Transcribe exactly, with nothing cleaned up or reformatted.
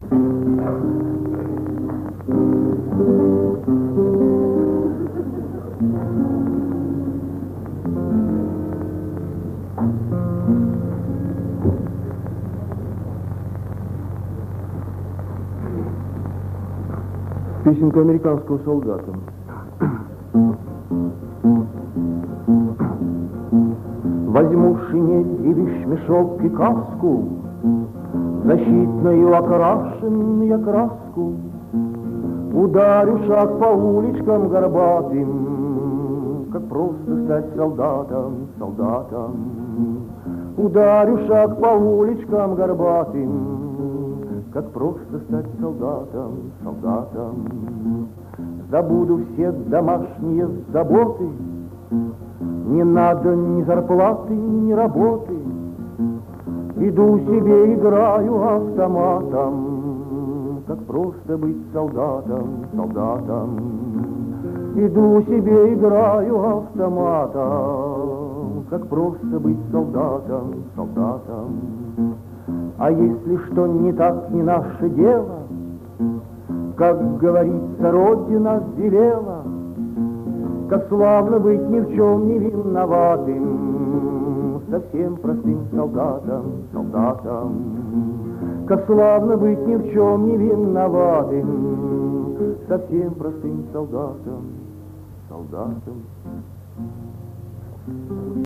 Песенка американского солдата. Возьму шинель и вещмешок и каску, защитную окрашенную краску, ударю шаг по уличкам горбатым, как просто стать солдатом, солдатом. Ударю шаг по уличкам горбатым, как просто стать солдатом, солдатом. Забуду все домашние заботы, не надо ни зарплаты, ни работы. Иду себе, играю автоматом, как просто быть солдатом, солдатом. Иду себе, играю автоматом, как просто быть солдатом, солдатом. А если что не так, не наше дело, как говорится, Родина велела, как славно быть ни в чем не виноватым, совсем простым солдатом, солдатом. Как славно быть ни в чем не виноватым, совсем простым солдатом, солдатом.